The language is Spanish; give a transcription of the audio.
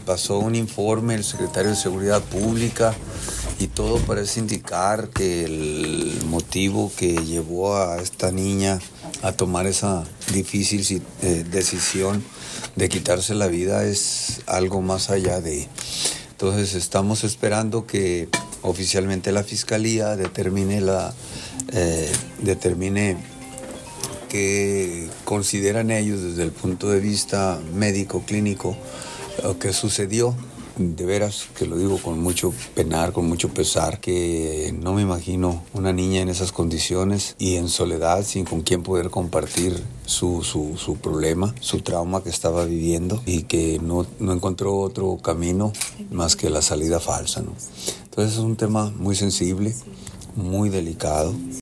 pasó un informe el secretario de Seguridad Pública y todo parece indicar que el motivo que llevó a esta niña a tomar esa difícil decisión de quitarse la vida es algo más allá de... Entonces estamos esperando que oficialmente la Fiscalía determine qué consideran ellos desde el punto de vista médico, clínico, lo que sucedió. De veras que lo digo con mucho penar, con mucho pesar, que no me imagino una niña en esas condiciones y en soledad, sin con quién poder compartir su problema, su trauma que estaba viviendo y que no encontró otro camino más que la salida falsa, ¿no? Entonces es un tema muy sensible, muy delicado.